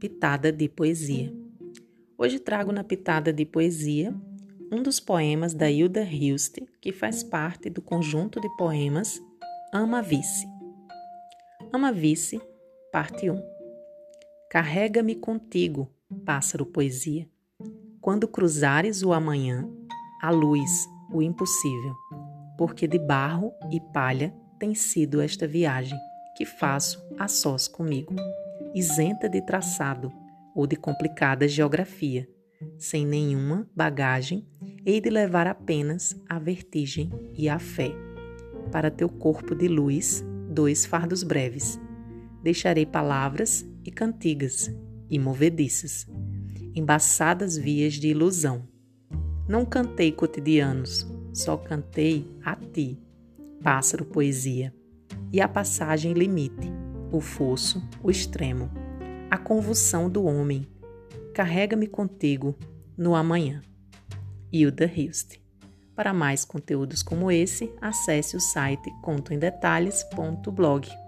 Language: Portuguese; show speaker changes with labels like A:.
A: Pitada de Poesia. Hoje trago na Pitada de Poesia um dos poemas da Hilda Hilst, que faz parte do conjunto de poemas Ama Vice. Ama Vice, parte 1. Carrega-me contigo, pássaro poesia, quando cruzares o amanhã, a luz, o impossível, porque de barro e palha tem sido esta viagem que faço a sós comigo, isenta de traçado ou de complicada geografia, sem nenhuma bagagem, hei de levar apenas a vertigem e a fé. Para teu corpo de luz, 2 fardos breves. Deixarei palavras e cantigas e movediças, embaçadas vias de ilusão. Não cantei cotidianos, só cantei a ti, pássaro poesia, e a passagem limite, o fosso, o extremo, a convulsão do homem. Carrega-me contigo no amanhã. Hilda Hilst. Para mais conteúdos como esse, acesse o site contoemdetalhes.blog.